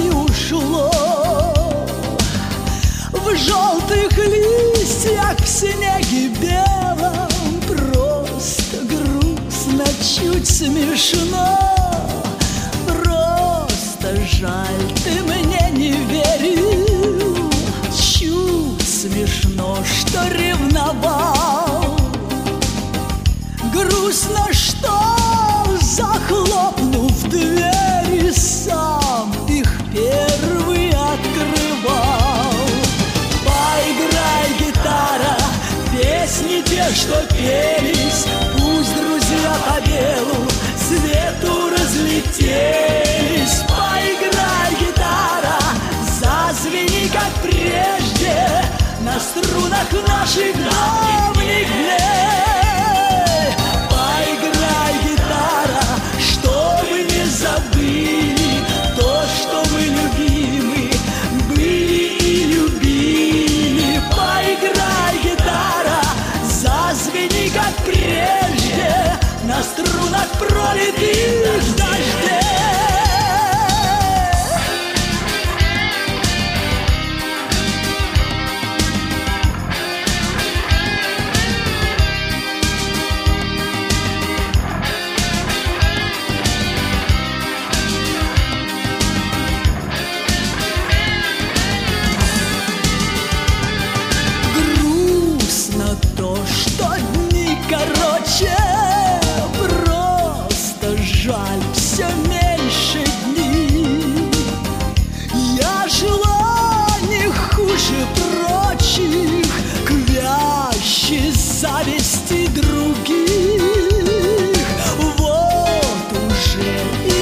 весной ушло. В желтых листьях в снеге белом просто грустно, чуть смешно. Просто жаль, ты мне не верил. Чуть смешно, что ревновал. Грустно, что, захлопнув двери, сам их первый открывал. Поиграй, гитара, песни те, что пелись, пусть друзья по белу свету разлетелись. Поиграй, гитара, зазвени, как прежде, на струнах наших давних дней. Поиграй, гитара, чтобы не забыли то, что мы любимы были и любили. Поиграй, гитара, зазвени, как прежде, на струнах пролитых дождей. То, что дни короче, просто жаль, все меньше дней. Я жила не хуже прочих, к вящей зависти других. Вот уже и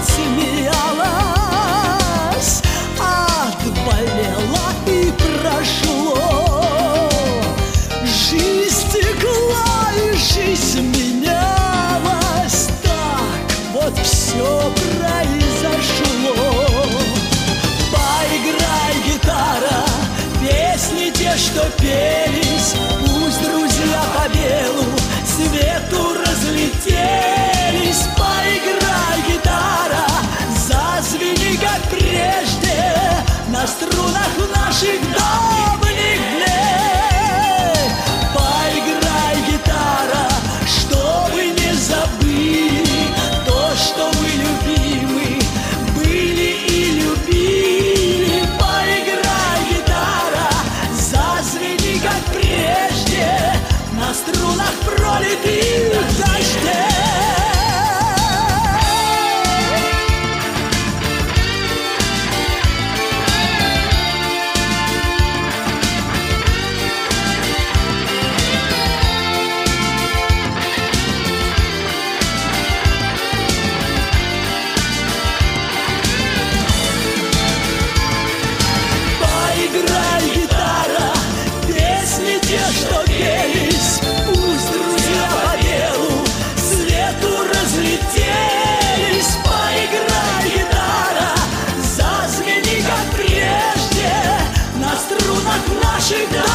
отсмеялась, отболела и прошло. Жизнь текла и жизнь менялась, так вот все произошло. Поиграй, гитара, песни те, что пелись, пусть друзья по белу свету разлетелись. Поиграй, гитара, зазвени, как прежде, на струнах наших давних дней. Поиграй, гитара, чтобы не забыли то, что мы любимы были и любили. Поиграй, гитара, зазвени, как прежде, на струнах пролитых дождей. Что пелись, пусть друзья по белу свету разлетелись. Поиграй, гитара, зазвени, как прежде, на струнах наших